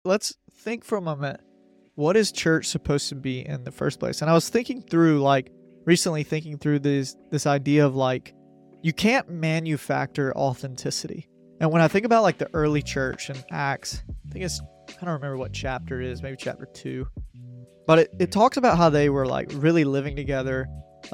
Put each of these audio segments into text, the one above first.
let's think for a moment. What is church supposed to be in the first place? And I was thinking through, recently thinking through this idea of, you can't manufacture authenticity. And when I think about, the early church in Acts, I don't remember what chapter it is, maybe chapter 2. But it talks about how they were, really living together,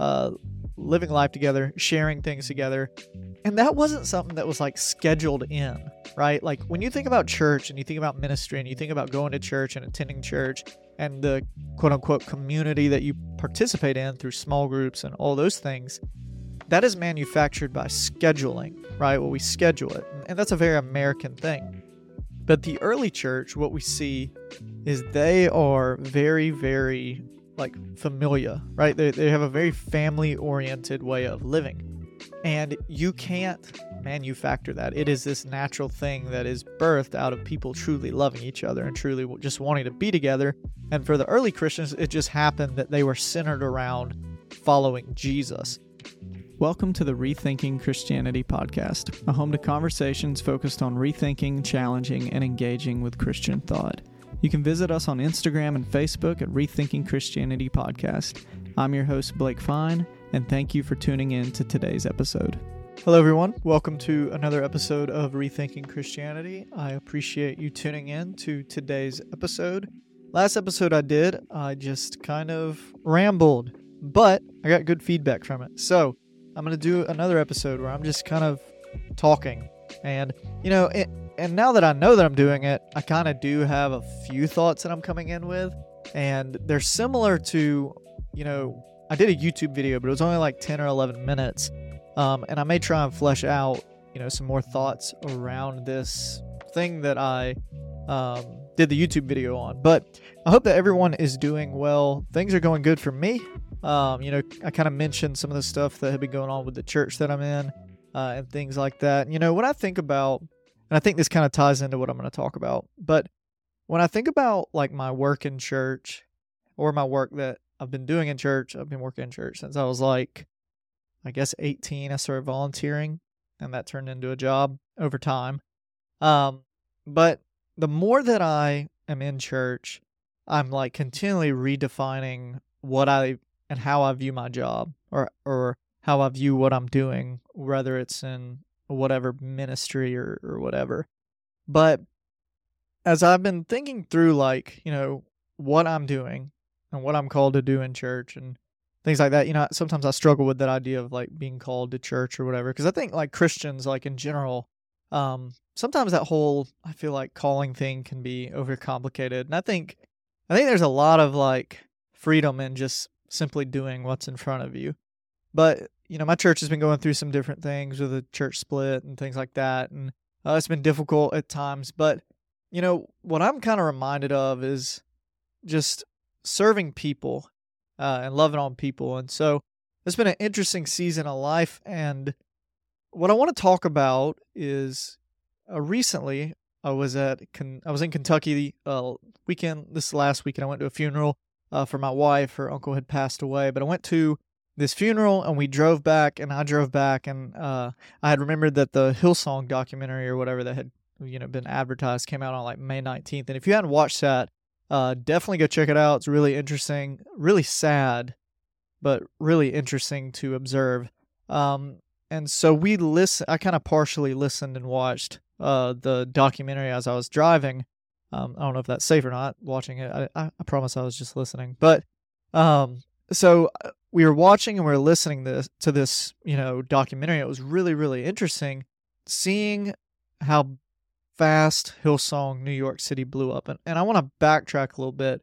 living life together, sharing things together. And that wasn't something that was, scheduled in, right? When you think about church and you think about ministry and you think about going to church and attending church and the quote-unquote community that you participate in through small groups and all those things, that is manufactured by scheduling, right? Well, we schedule it. And that's a very American thing. But the early church, what we see is they are very, very, familiar, right? They have a very family-oriented way of living. And you can't manufacture that. It is this natural thing that is birthed out of people truly loving each other and truly just wanting to be together. And for the early Christians, it just happened that they were centered around following Jesus. Welcome to the Rethinking Christianity podcast, a home to conversations focused on rethinking, challenging, and engaging with Christian thought. You can visit us on Instagram and Facebook at Rethinking Christianity Podcast. I'm your host, Blake Fine, and thank you for tuning in to today's episode. Hello, everyone. Welcome to another episode of Rethinking Christianity. I appreciate you tuning in to today's episode. Last episode I just kind of rambled, but I got good feedback from it. So I'm going to do another episode where I'm just kind of talking. And, and now that I know that I'm doing it, I kind of do have a few thoughts that I'm coming in with. And they're similar to, I did a YouTube video, but it was only 10 or 11 minutes. And I may try and flesh out, some more thoughts around this thing that I did the YouTube video on. But I hope that everyone is doing well. Things are going good for me. I kind of mentioned some of the stuff that had been going on with the church that I'm in and things like that. When I think about, and I think this kind of ties into what I'm going to talk about, but when I think about my work in church or my work that I've been doing in church, I've been working in church since I was 18. I started volunteering and that turned into a job over time. But the more that I am in church, I'm continually redefining what and how I view my job or how I view what I'm doing, whether it's in whatever ministry or whatever. But as I've been thinking through what I'm doing and what I'm called to do in church and things like that, sometimes I struggle with that idea of being called to church or whatever. Because I think Christians, in general, sometimes that whole, I feel calling thing can be overcomplicated. And I think there's a lot of freedom in just simply doing what's in front of you. But, my church has been going through some different things with a church split and things like that. And it's been difficult at times. But, what I'm kind of reminded of is just serving people and loving on people. And so it's been an interesting season of life. And what I want to talk about is recently I was in Kentucky this last weekend. I went to a funeral for my wife. Her uncle had passed away, but I went to this funeral and we drove back, and I drove back, and I had remembered that the Hillsong documentary or whatever that had been advertised came out on May 19th. And if you hadn't watched that, definitely go check it out. It's really interesting, really sad, but really interesting to observe. And so I kind of partially listened and watched the documentary as I was driving. I don't know if that's safe or not, watching it. I promise I was just listening. But so we were watching and we were listening to this documentary. It was really, really interesting seeing how fast Hillsong New York City blew up. And I want to backtrack a little bit.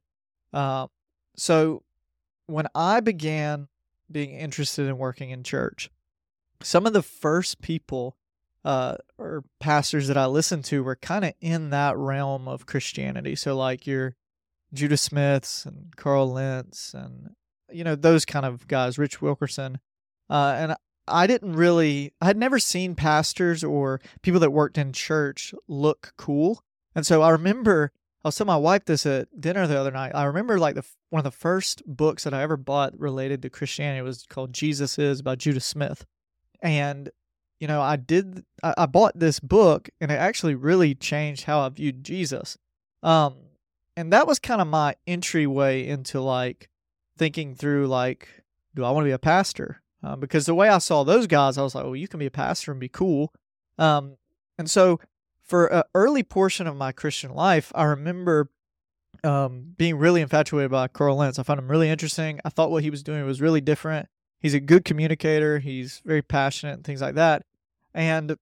So when I began being interested in working in church, some of the first people or pastors that I listened to were kind of in that realm of Christianity. So your Judah Smiths and Carl Lentz and, those kind of guys, Rich Wilkerson. And I had never seen pastors or people that worked in church look cool. And so I remember, I was telling my wife this at dinner the other night. I remember one of the first books that I ever bought related to Christianity was called Jesus Is by Judah Smith. And, I bought this book and it actually really changed how I viewed Jesus. Um, and that was kind of my entryway into like thinking through like, do I want to be a pastor? Because the way I saw those guys, I was like, well, you can be a pastor and be cool. And so for an early portion of my Christian life, I remember being really infatuated by Carl Lentz. I found him really interesting. I thought what he was doing was really different. He's a good communicator. He's very passionate and things like that. And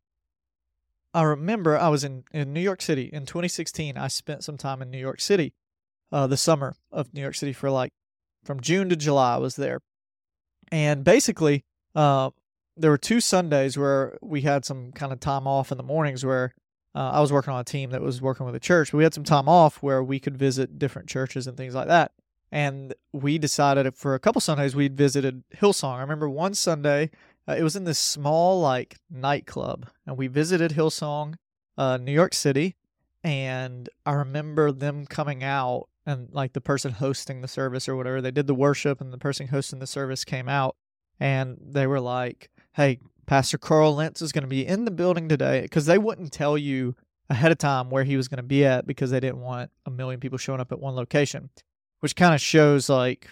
I remember I was in New York City in 2016. I spent some time in New York City, the summer of New York City for like from June to July I was there. And basically, there were 2 Sundays where we had some kind of time off in the mornings where I was working on a team that was working with a church. But we had some time off where we could visit different churches and things like that. And we decided for a couple Sundays we'd visited Hillsong. I remember one Sunday, it was in this small like nightclub, and we visited Hillsong, New York City. And I remember them coming out, and like the person hosting the service or whatever, they did the worship, and the person hosting the service came out, and they were like, "Hey, Pastor Carl Lentz is going to be in the building today," because they wouldn't tell you ahead of time where he was going to be at because they didn't want a million people showing up at one location, which kind of shows like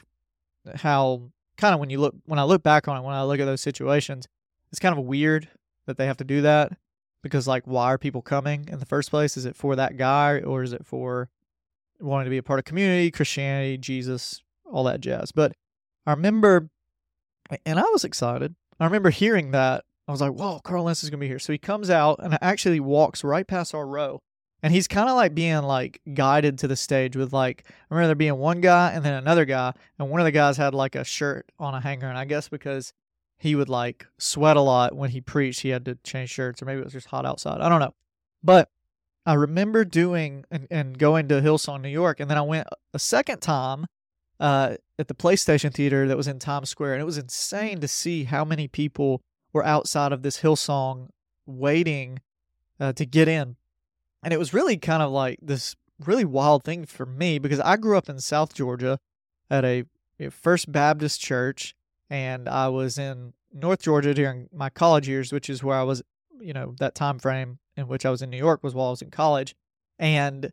how kind of when I look back on it, when I look at those situations, it's kind of weird that they have to do that, because like, why are people coming in the first place? Is it for that guy, or is it for wanting to be a part of community, Christianity, Jesus, all that jazz? But I remember, and I was excited. I remember hearing that. I was like, whoa, Carl Lentz is going to be here. So he comes out and actually walks right past our row. And he's kind of like being like guided to the stage with like, I remember there being one guy and then another guy. And one of the guys had like a shirt on a hanger. And I guess because he would like sweat a lot when he preached, he had to change shirts, or maybe it was just hot outside. I don't know. But I remember doing and going to Hillsong, New York. And then I went a second time at the PlayStation Theater that was in Times Square. And it was insane to see how many people were outside of this Hillsong waiting to get in. And it was really kind of like this really wild thing for me, because I grew up in South Georgia at a First Baptist church, and I was in North Georgia during my college years, which is where I was, that time frame in which I was in New York was while I was in college. And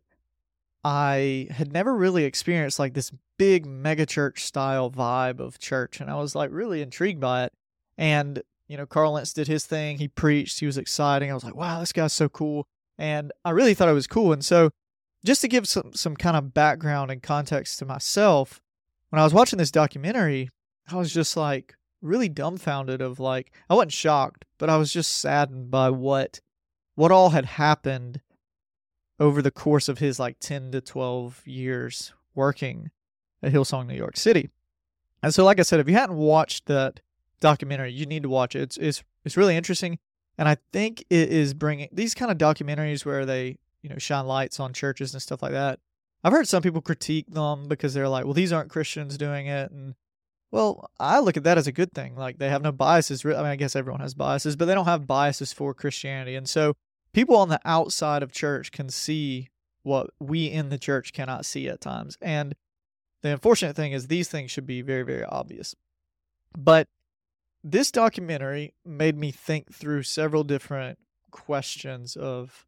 I had never really experienced like this big megachurch style vibe of church, and I was like really intrigued by it. And, Carl Lentz did his thing. He preached. He was exciting. I was like, wow, this guy's so cool. And I really thought it was cool. And so just to give some kind of background and context to myself, when I was watching this documentary, I was just like really dumbfounded of like, I wasn't shocked, but I was just saddened by what all had happened over the course of his like 10 to 12 years working at Hillsong, New York City. And so, like I said, if you hadn't watched that documentary, you need to watch it. It's really interesting. And I think it is bringing these kind of documentaries where they, shine lights on churches and stuff like that. I've heard some people critique them because they're like, well, these aren't Christians doing it. And, well, I look at that as a good thing. Like, they have no biases. I mean, I guess everyone has biases, but they don't have biases for Christianity. And so people on the outside of church can see what we in the church cannot see at times. And the unfortunate thing is these things should be very, very obvious. But this documentary made me think through several different questions of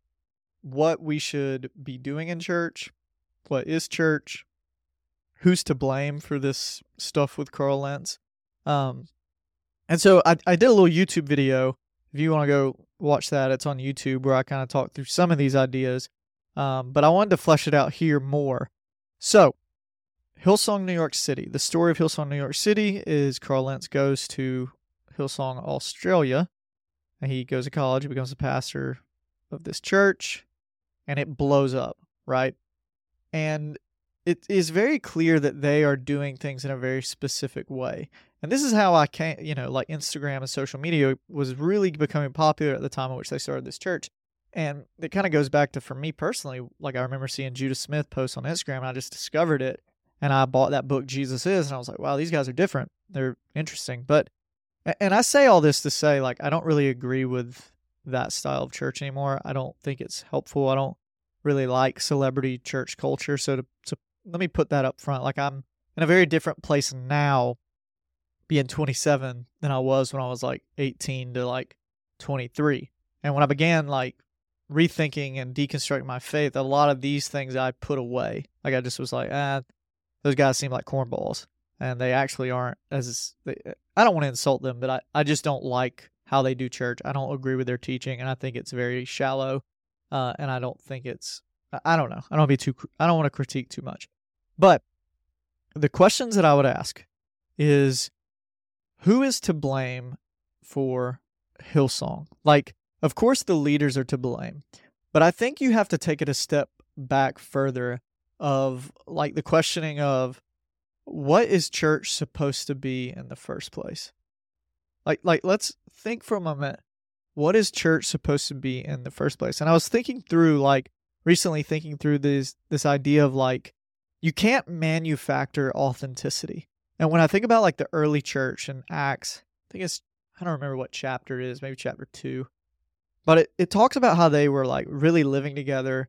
what we should be doing in church, what is church, who's to blame for this stuff with Carl Lentz. And so I did a little YouTube video. If you want to go watch that, it's on YouTube, where I kind of talk through some of these ideas. But I wanted to flesh it out here more. So, Hillsong, New York City. The story of Hillsong, New York City is Carl Lentz goes to Hillsong, Australia, and he goes to college, he becomes a pastor of this church, and it blows up, right? And it is very clear that they are doing things in a very specific way. And this is how I came, like Instagram and social media was really becoming popular at the time in which they started this church. And it kind of goes back to, for me personally, like I remember seeing Judah Smith post on Instagram, and I just discovered it. And I bought that book, Jesus Is, and I was like, wow, these guys are different. They're interesting. And I say all this to say, like, I don't really agree with that style of church anymore. I don't think it's helpful. I don't really like celebrity church culture. So let me put that up front. Like, I'm in a very different place now, being 27, than I was when I was like 18 to like 23. And when I began like rethinking and deconstructing my faith, a lot of these things I put away. Like I just was like, those guys seem like cornballs, and they actually aren't I don't want to insult them, but I just don't like how they do church. I don't agree with their teaching, and I think it's very shallow, and I don't think I don't know. I don't want to critique too much. But the questions that I would ask is, who is to blame for Hillsong? Like, of course the leaders are to blame, but I think you have to take it a step back further of like the questioning of, what is church supposed to be in the first place? Like let's think for a moment, what is church supposed to be in the first place? And I was recently thinking through this idea of like, you can't manufacture authenticity. And when I think about like the early church in Acts, I don't remember what chapter it is, maybe chapter 2. But it talks about how they were like really living together,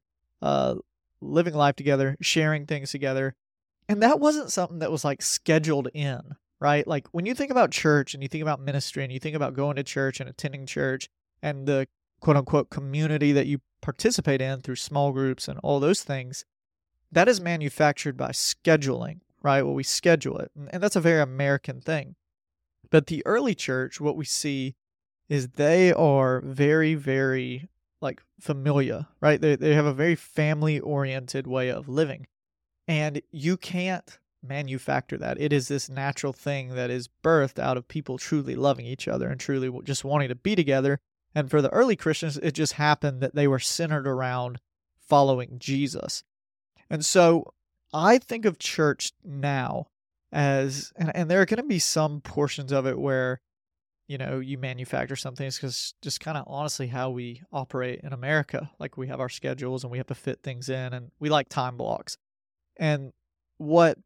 living life together, sharing things together. And that wasn't something that was like scheduled in, right? Like when you think about church and you think about ministry and you think about going to church and attending church and the quote unquote community that you participate in through small groups and all those things, that is manufactured by scheduling, right? Well, we schedule it. And that's a very American thing. But the early church, what we see is they are very, very like familiar, right? They have a very family-oriented way of living. And you can't manufacture that. It is this natural thing that is birthed out of people truly loving each other and truly just wanting to be together. And for the early Christians, it just happened that they were centered around following Jesus. And so I think of church now as, and there are going to be some portions of it where, you manufacture some things because just kind of honestly how we operate in America. Like we have our schedules and we have to fit things in and we like time blocks. And what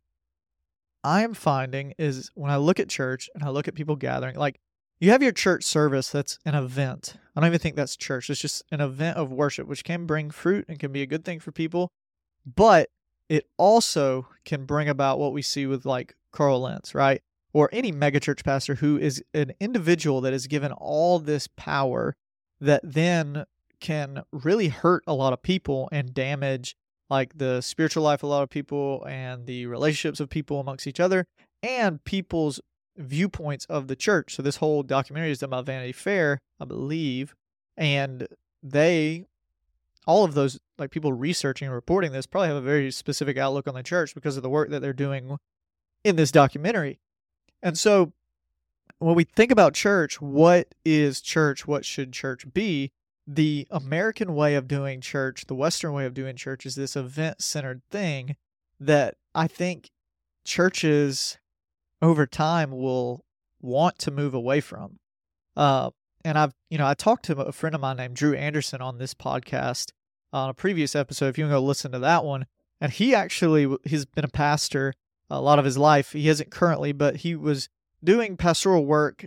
I am finding is when I look at church and I look at people gathering, like you have your church service that's an event. I don't even think that's church. It's just an event of worship, which can bring fruit and can be a good thing for people. But it also can bring about what we see with like Carl Lentz, right? Or any megachurch pastor who is an individual that is given all this power that then can really hurt a lot of people and damage like the spiritual life of a lot of people and the relationships of people amongst each other and people's viewpoints of the church. So this whole documentary is done by Vanity Fair, I believe, and all of those like people researching and reporting this probably have a very specific outlook on the church because of the work that they're doing in this documentary. And so when we think about church, what is church? What should church be? The American way of doing church, the Western way of doing church, is this event-centered thing that I think churches over time will want to move away from. And I talked to a friend of mine named Drew Anderson on this podcast on a previous episode. If you want to go listen to that one, and he's been a pastor a lot of his life. He isn't currently, but he was doing pastoral work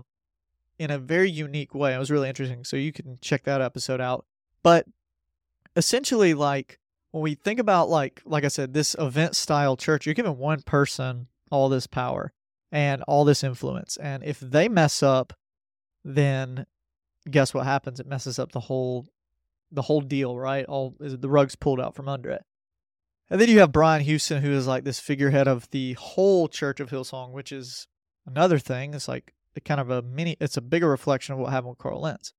in a very unique way. It was really interesting. So you can check that episode out. But essentially, like when we think about like I said, this event style church, you're giving one person all this power and all this influence. And if they mess up, then guess what happens? It messes up the whole deal, right? The rug's pulled out from under it. And then you have Brian Houston, who is like this figurehead of the whole Church of Hillsong, which is another thing. It's like it's a bigger reflection of what happened with Carl Lentz.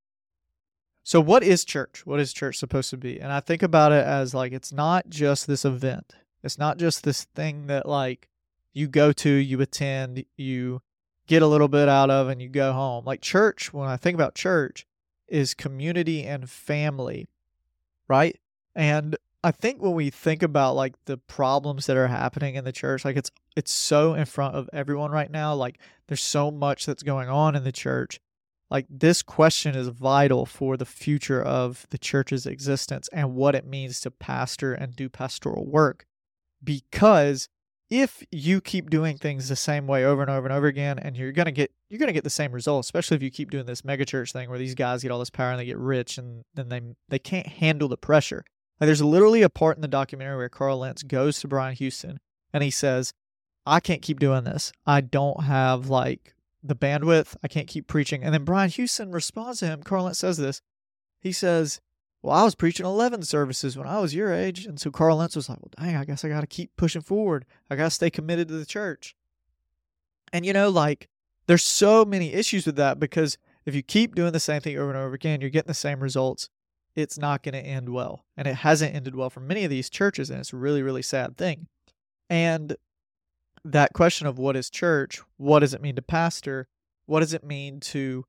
So what is church? What is church supposed to be? And I think about it as like, it's not just this event. It's not just this thing that like you go to, you attend, you get a little bit out of, and you go home. Like church, when I think about church, is community and family, right? And I think when we think about like the problems that are happening in the church, like it's so in front of everyone right now. Like there's so much that's going on in the church. Like this question is vital for the future of the church's existence and what it means to pastor and do pastoral work. Because if you keep doing things the same way over and over and over again, and you're gonna get the same results, especially if you keep doing this megachurch thing where these guys get all this power and they get rich and then they can't handle the pressure. Like there's literally a part in the documentary where Carl Lentz goes to Brian Houston and he says, I can't keep doing this. I don't have like the bandwidth. I can't keep preaching. And then Brian Houston responds to him. Carl Lentz says this. He says, well, I was preaching 11 services when I was your age. And so Carl Lentz was like, well, dang, I guess I got to keep pushing forward. I got to stay committed to the church. And, like, there's so many issues with that, because if you keep doing the same thing over and over again, you're getting the same results. It's not going to end well. And it hasn't ended well for many of these churches. And it's a really, really sad thing. And that question of what is church? What does it mean to pastor? What does it mean to,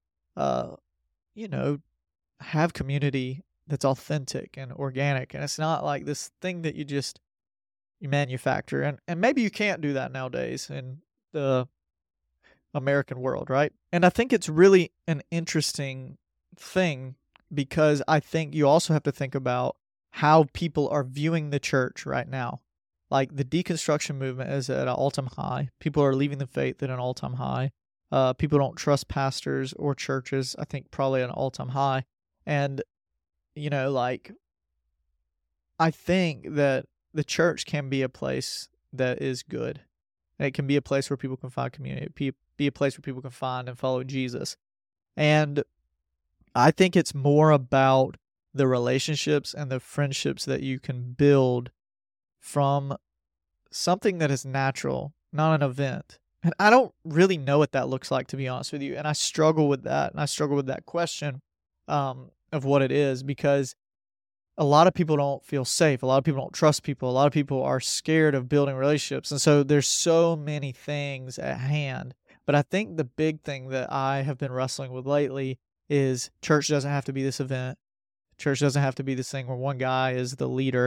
have community that's authentic and organic? And it's not like this thing that you manufacture. And maybe you can't do that nowadays in the American world, right? And I think it's really an interesting thing, because I think you also have to think about how people are viewing the church right now. Like, the deconstruction movement is at an all-time high. People are leaving the faith at an all-time high. People don't trust pastors or churches, I think probably at an all-time high. And, I think that the church can be a place that is good. And it can be a place where people can find community, be a place where people can find and follow Jesus. And I think it's more about the relationships and the friendships that you can build from something that is natural, not an event. And I don't really know what that looks like, to be honest with you. And I struggle with that. And I struggle with that question of what it is, because a lot of people don't feel safe. A lot of people don't trust people. A lot of people are scared of building relationships. And so there's so many things at hand. But I think the big thing that I have been wrestling with lately is church doesn't have to be this event. Church doesn't have to be this thing where one guy is the leader.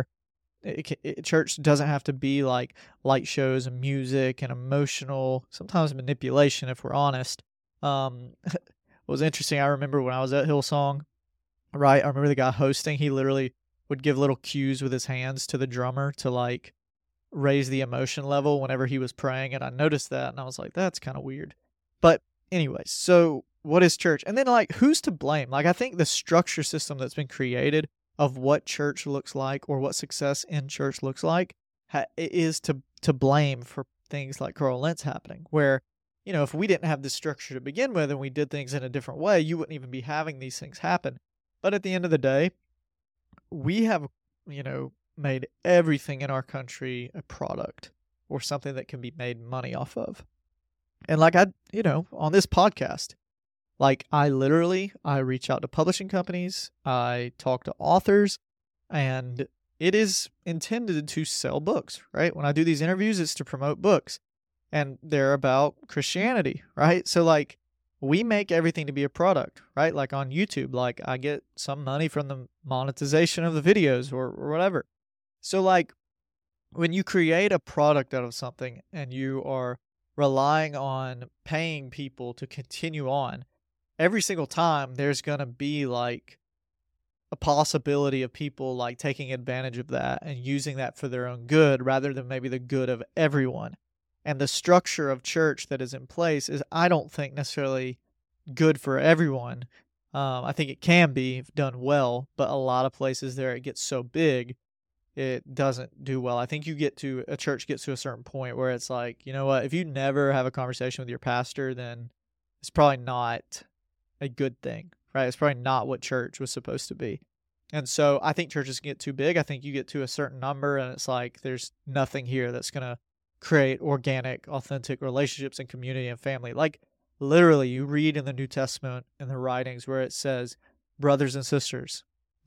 Church doesn't have to be like light shows and music and emotional, sometimes manipulation, if we're honest. What was interesting, I remember when I was at Hillsong, right? I remember the guy hosting, he literally would give little cues with his hands to the drummer to like raise the emotion level whenever he was praying. And I noticed that and I was like, that's kind of weird. But anyway, so what is church? And then like, who's to blame? Like, I think the structure system that's been created of what church looks like, or what success in church looks like, is to blame for things like Carl Lentz happening, where, if we didn't have this structure to begin with and we did things in a different way, you wouldn't even be having these things happen. But at the end of the day, we have, made everything in our country a product or something that can be made money off of. And like on this podcast, like I reach out to publishing companies, I talk to authors, and it is intended to sell books, right? When I do these interviews, it's to promote books, and they're about Christianity, right? So like, we make everything to be a product, right? Like on YouTube, like I get some money from the monetization of the videos or whatever. So like, when you create a product out of something and you are relying on paying people to continue on, every single time there's going to be like a possibility of people like taking advantage of that and using that for their own good rather than maybe the good of everyone. And the structure of church that is in place is, I don't think, necessarily good for everyone. I think it can be if done well, but a lot of places there it gets so big, it doesn't do well. I think a church gets to a certain point where it's like, you know what, if you never have a conversation with your pastor, then it's probably not a good thing, right? It's probably not what church was supposed to be. And so I think churches get too big. I think you get to a certain number and it's like, there's nothing here that's going to create organic, authentic relationships and community and family. Like literally you read in the New Testament in the writings where it says brothers and sisters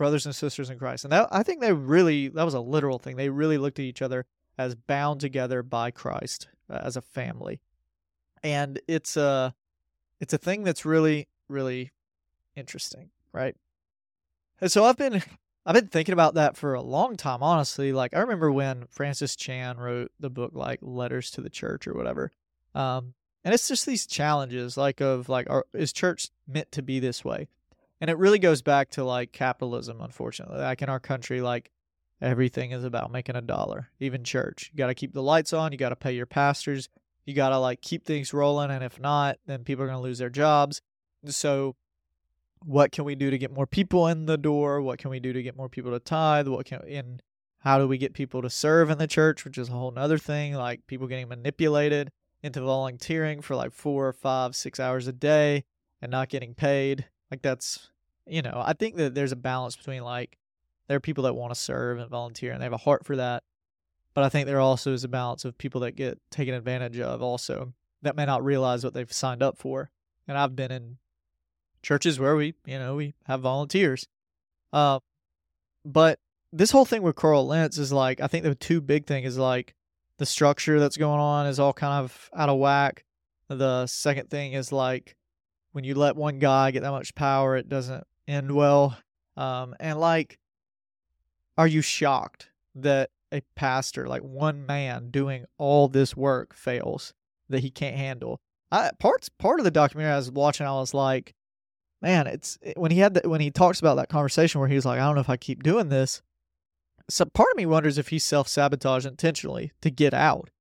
in Christ. And I think that was a literal thing. They really looked at each other as bound together by Christ as a family. And it's a thing that's really, really interesting, right? And so I've been thinking about that for a long time, honestly. Like, I remember when Francis Chan wrote the book, like, Letters to the Church or whatever. And it's just these challenges, is church meant to be this way? And it really goes back to, like, capitalism, unfortunately. Like, in our country, like, everything is about making a dollar, even church. You got to keep the lights on. You got to pay your pastors. You got to, like, keep things rolling. And if not, then people are going to lose their jobs. So what can we do to get more people in the door? What can we do to get more people to tithe? How do we get people to serve in the church, which is a whole nother thing, like people getting manipulated into volunteering for like 4, 5, 6 hours a day and not getting paid. Like that's, I think that there's a balance between like There are people that want to serve and volunteer, and they have a heart for that. But I think there also is a balance of people that get taken advantage of also that may not realize what they've signed up for. And I've been in churches where we have volunteers. But this whole thing with Carl Lentz is like, I think the two big thing is like the structure that's going on is all kind of out of whack. The second thing is like when you let one guy get that much power, it doesn't end well. And like, are you shocked that a pastor, like one man doing all this work, fails, that he can't handle? Part of the documentary I was watching, I was like, man, when he talks about that conversation where he was like, I don't know if I keep doing this. So part of me wonders if he self-sabotaged intentionally to get out.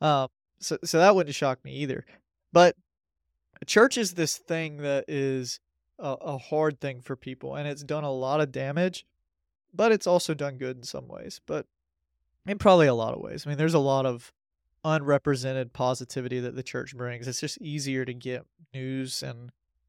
So that wouldn't shock me either. But church is this thing that is a hard thing for people, and it's done a lot of damage, but it's also done good in some ways. But in probably a lot of ways. I mean, there's a lot of unrepresented positivity that the church brings. It's just easier to get news and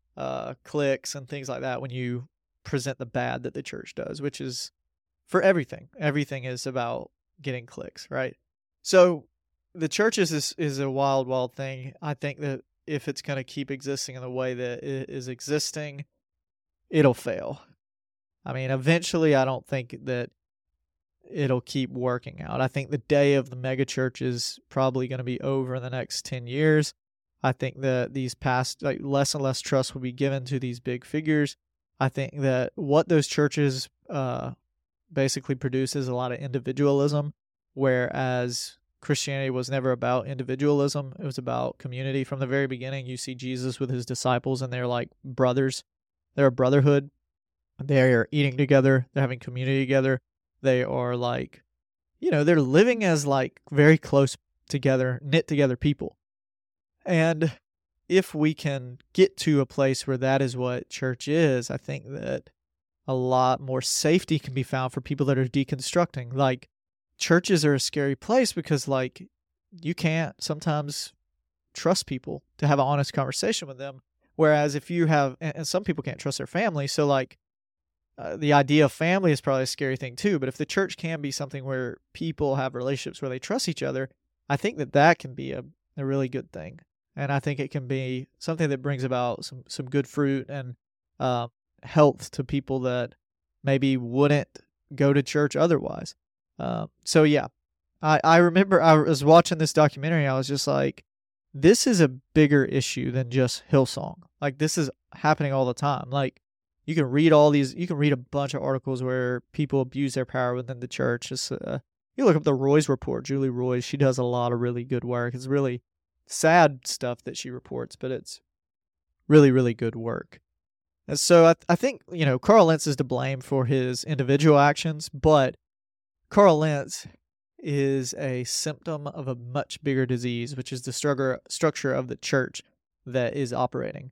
clicks and things like that when you present the bad that the church does, which is for everything. Everything is about getting clicks, right? So the church is a wild, wild thing. I think that if it's going to keep existing in the way that it is existing, it'll fail. I mean, eventually, I don't think that it'll keep working out. I think the day of the mega church is probably going to be over in the next 10 years. I think that these less and less trust will be given to these big figures. I think that what those churches basically produce is a lot of individualism, whereas Christianity was never about individualism. It was about community. From the very beginning, you see Jesus with his disciples, and they're like brothers. They're a brotherhood. They are eating together. They're having community together. They are like, they're living as like very close together, knit together people. And if we can get to a place where that is what church is, I think that a lot more safety can be found for people that are deconstructing. Like, churches are a scary place because, like, you can't sometimes trust people to have an honest conversation with them. Whereas if you have, and some people can't trust their family, so like, the idea of family is probably a scary thing too. But if the church can be something where people have relationships where they trust each other, I think that can be a really good thing. And I think it can be something that brings about some good fruit and health to people that maybe wouldn't go to church otherwise. So yeah, I remember I was watching this documentary. I was just like, this is a bigger issue than just Hillsong. Like, this is happening all the time. Like, you can read a bunch of articles where people abuse their power within the church. Just, you look up the Roys Report, Julie Roys, she does a lot of really good work. It's really sad stuff that she reports, but it's really, really good work. And so I think, Carl Lentz is to blame for his individual actions, but Carl Lentz is a symptom of a much bigger disease, which is the structure of the church that is operating.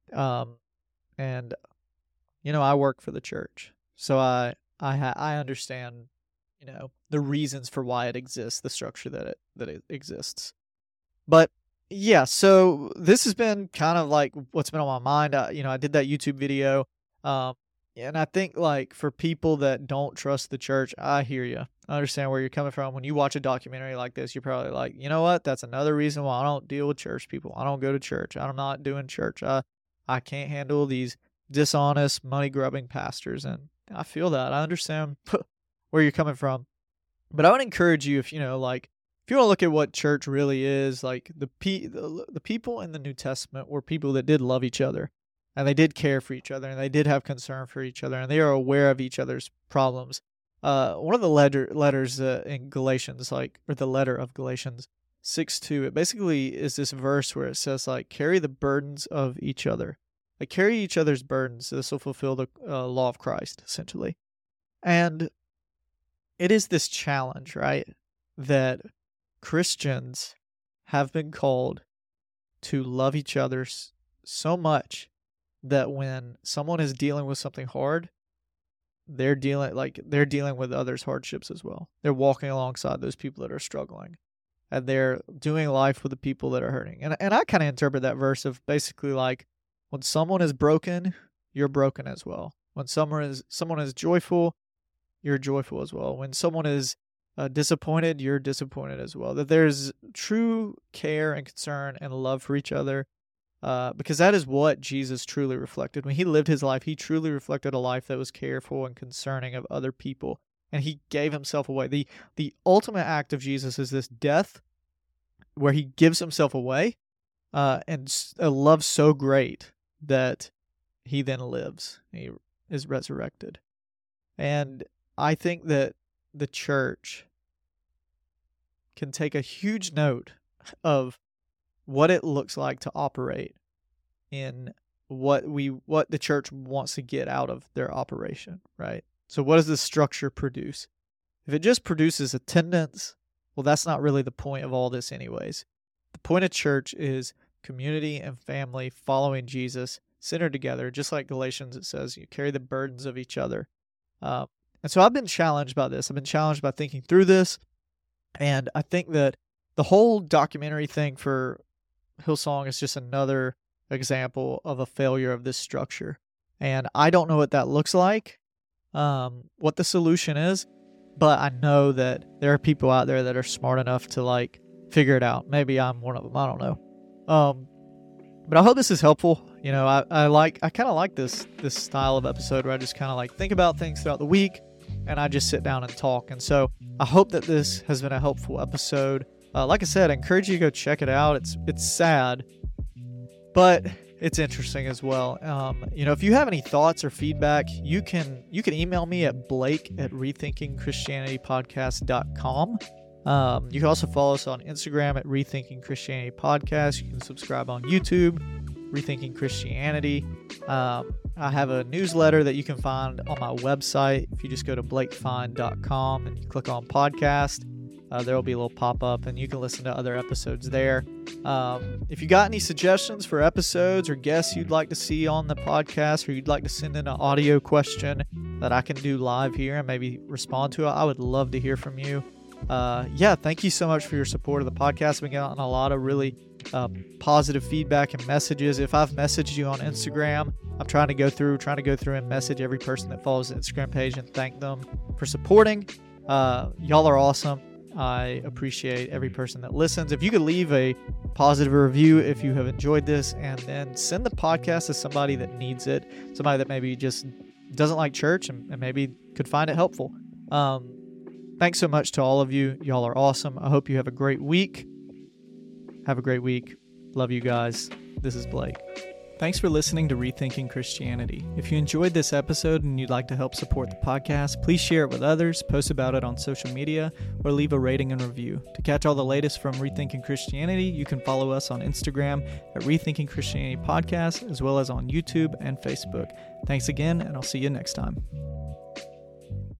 And I work for the church, so I understand, the reasons for why it exists, the structure that it exists. But yeah, so this has been kind of like what's been on my mind. I did that YouTube video, and I think like for people that don't trust the church, I hear you. I understand where you're coming from. When you watch a documentary like this, you're probably like, you know what? That's another reason why I don't deal with church people. I don't go to church. I'm not doing church. I can't handle these dishonest, money-grubbing pastors, and I feel that. I understand where you're coming from. But I would encourage you, if you want to look at what church really is, like the people in the New Testament were people that did love each other, and they did care for each other, and they did have concern for each other, and they are aware of each other's problems. One of the letters in Galatians, or the letter of Galatians 6:2, it basically is this verse where it says, like, carry the burdens of each other. Like, carry each other's burdens. This will fulfill the law of Christ, essentially. And it is this challenge, right, that Christians have been called to love each other so much that when someone is dealing with something hard, they're dealing with others' hardships as well. They're walking alongside those people that are struggling, and they're doing life with the people that are hurting. And I kind of interpret that verse of basically like, when someone is broken, you're broken as well. When someone is joyful, you're joyful as well. When someone is disappointed, you're disappointed as well. That there's true care and concern and love for each other, because that is what Jesus truly reflected. When he lived his life, he truly reflected a life that was careful and concerning of other people, and he gave himself away. The ultimate act of Jesus is this death where he gives himself away, and a love so great that he then lives. He is resurrected. And I think that the church can take a huge note of what it looks like to operate in what the church wants to get out of their operation, right? So what does this structure produce? If it just produces attendance, well, that's not really the point of all this anyways. The point of church is community and family following Jesus, centered together, just like Galatians, it says, you carry the burdens of each other. And so I've been challenged by this. I've been challenged by thinking through this. And I think that the whole documentary thing for Hillsong is just another example of a failure of this structure. And I don't know what that looks like, what the solution is, but I know that there are people out there that are smart enough to figure it out. Maybe I'm one of them. I don't know. But I hope this is helpful. You know, I kind of like this style of episode where I just kind of think about things throughout the week, and I just sit down and talk. And so I hope that this has been a helpful episode. Like I said, I encourage you to go check it out. It's sad, but it's interesting as well. If you have any thoughts or feedback, you can email me at blake@rethinkingchristianitypodcast.com. You can also follow us on Instagram at Rethinking Christianity Podcast. You can subscribe on YouTube, Rethinking Christianity. I have a newsletter that you can find on my website. If you just go to blakefine.com and you click on podcast, there will be a little pop-up and you can listen to other episodes there. If you got any suggestions for episodes or guests you'd like to see on the podcast, or you'd like to send in an audio question that I can do live here and maybe respond to it, I would love to hear from you. Thank you so much for your support of the podcast. I've been getting a lot of really positive feedback and messages. If I've messaged you on Instagram, I'm trying to go through and message every person that follows the Instagram page and thank them for supporting. Y'all are awesome. I appreciate every person that listens. If you could leave a positive review if you have enjoyed this, and then send the podcast to somebody that needs it, somebody that maybe just doesn't like church and maybe could find it helpful. Thanks so much to all of you. Y'all are awesome. I hope you have a great week. Have a great week. Love you guys. This is Blake. Thanks for listening to Rethinking Christianity. If you enjoyed this episode and you'd like to help support the podcast, please share it with others, post about it on social media, or leave a rating and review. To catch all the latest from Rethinking Christianity, you can follow us on Instagram at Rethinking Christianity Podcast, as well as on YouTube and Facebook. Thanks again, and I'll see you next time.